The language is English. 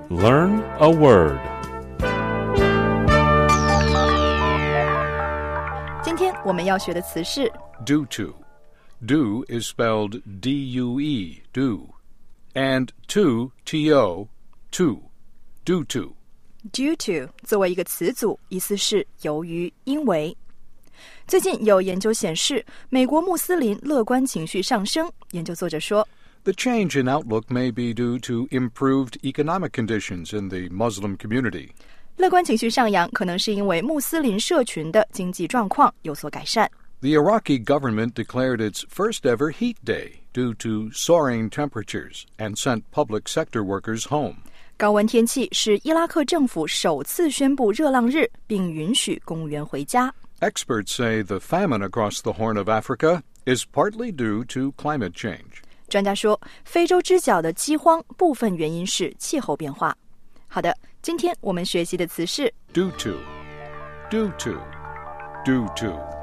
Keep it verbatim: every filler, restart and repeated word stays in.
Learn a word. 今天我们要学的词是 Due to. Do is spelled D U E, do. And to, T O, to. Due to. due to 作为一个词组，意思是由于、因为。最近有研究显示，美国穆斯林乐观情绪上升。研究作者说 The change in outlook may be due to improved economic conditions in the Muslim community. 乐观情绪上扬可能是因为穆斯林社群的经济状况有所改善。 The Iraqi government declared its first ever heat day due to soaring temperatures and sent public sector workers home. 高温天气是伊拉克政府首次宣布热浪日，并允许公务员回家。 Experts say the famine across the Horn of Africa is partly due to climate change. 专家说，非洲之角的饥荒部分原因是气候变化。好的，今天我们学习的词是 Due to. Due to. Due to.